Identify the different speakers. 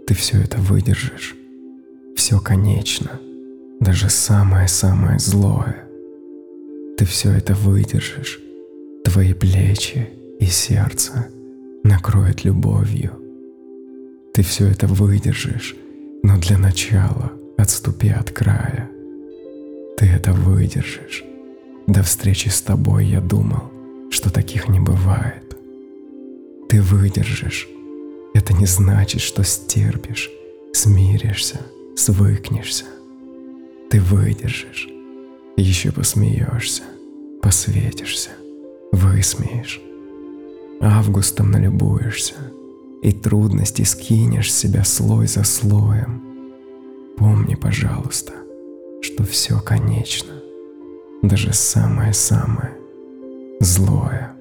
Speaker 1: Ты все это выдержишь. Все конечно, даже самое-самое злое. Ты все это выдержишь. Твои плечи и сердце накроет любовью. Ты все это выдержишь, но для начала отступи от края. Ты это выдержишь. До встречи с тобой я думал, что таких не бывает. Ты выдержишь. Это не значит, что стерпишь, смиришься, свыкнешься. Ты выдержишь. Еще посмеешься, посветишься, высмеешь. Августом налюбуешься, и трудности скинешь с себя слой за слоем. Помни, пожалуйста, что все конечно, даже самое-самое злое.